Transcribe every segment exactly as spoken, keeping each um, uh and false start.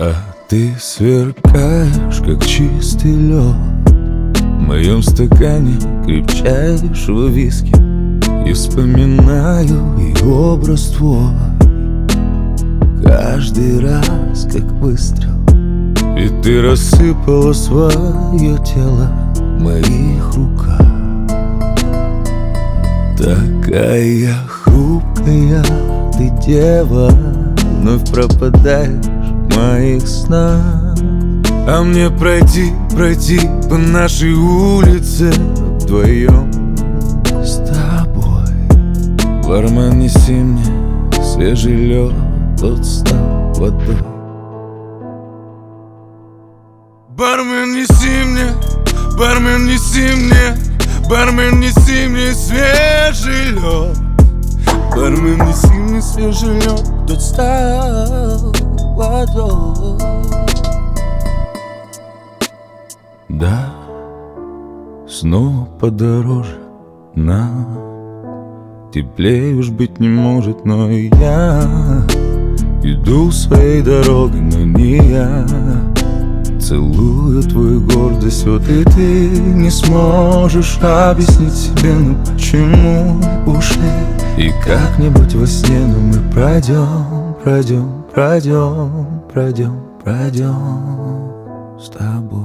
А ты сверкаешь, как чистый лед в моем стакане крепчайшего виски. И вспоминаю и образ твой каждый раз, как выстрел. Ведь ты рассыпала свое тело в моих руках. Такая хрупкая ты дева, вновь пропадаешь в моих снах. А мне пройти, пройти по нашей улице вдвоем с тобой. Бармен, неси мне свежий лед, тот стал водой. Бармен, неси мне, бармен, неси мне, бармен, неси мне свежий лед. Бармен, неси мне свежий лед, тот стал водой. Да, снова подороже нам, теплее уж быть не может, но и я иду своей дорогой, но не я. Целую твою гордость, вот и ты не сможешь объяснить себе, ну почему ушли. И как-нибудь во сне, но мы пройдем, пройдем, пройдем, пройдем, пройдем с тобой.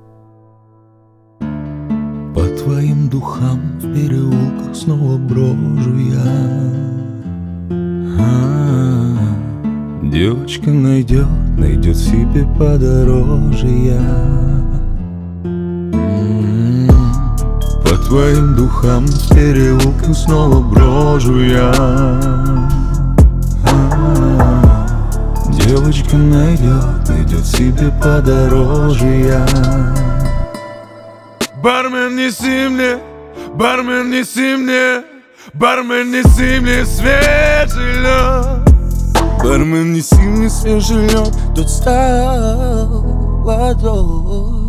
По твоим духам в переулках снова брожу я. А-а-а. Девочка найдет, найдет себе подороже я. М-м-м. По твоим духам в переулках снова брожу я. А-а-а. Девочка найдет, найдет себе подороже я. Бармен, неси мне, бармен, неси мне, бармен, неси мне свежий лед. Бармен, неси мне свежий лед, тот стал водой.